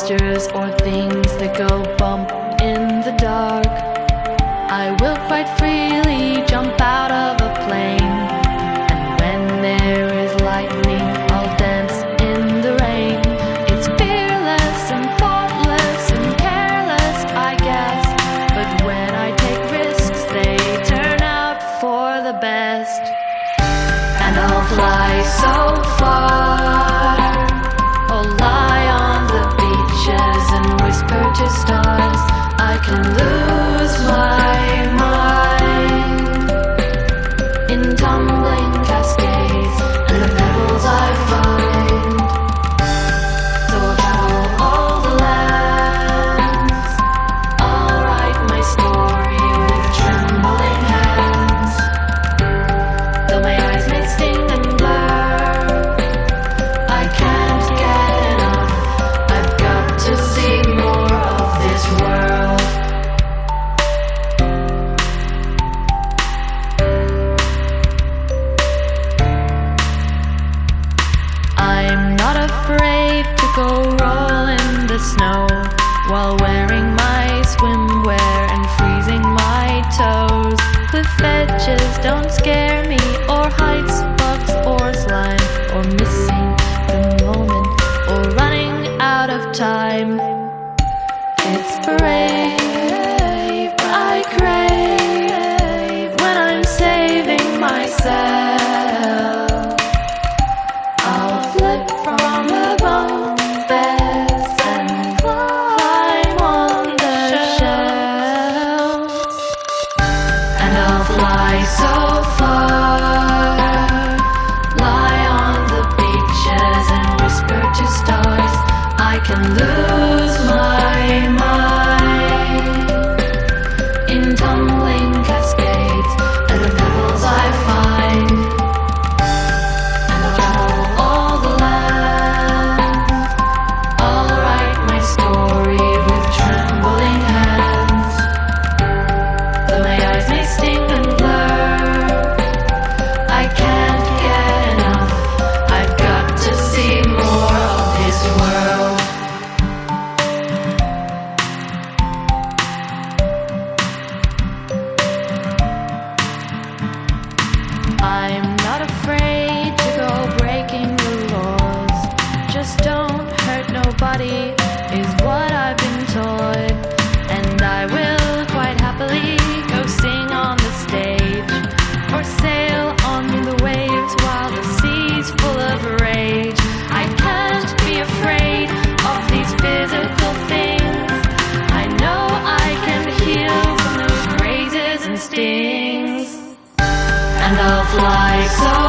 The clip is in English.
monsters or things that go bump in the dark. I will quite freely jump out of a plane, and when there is lightning, I'll dance in the rain. It's fearless and thoughtless and careless, I guess, but when I take risks, they turn out for the best. And I'll fly so far, I'll lie on the beaches and whisper to stars. I can lose my mind in tumbling cascades and the pebbles I find. So I'll travel all the lands, I'll write my story with trembling hands. Though my eyes may sting and blur, I can't get enough. I've got to see more of this world. I'm not afraid to go roll in the snow while wearing my swimwear and freezing my toes. Cliff edges don't scare me, or heights, bugs, or slime, or missing the moment, or running out of time. It's brave I crave when I'm saving myself. I'll flip from the bunk beds and climb on the shelves. And I'll fly so far, lie on the beaches and whisper to stars. I can lose my mind in tumbling cascades and the pebbles I find. And I'll travel all the lands, I'll write my story with trembling hands. Though my eyes may sting and blur, I can't get enough. I've got to see more of this world. I'm not afraid to go breaking the laws. Just don't hurt nobody is what I've been taught. And I will quite happily go sing on the stage, or sail on the waves while the sea's full of rage. I can't be afraid of these physical things. I know I can heal from those grazes and stings. And I'll fly so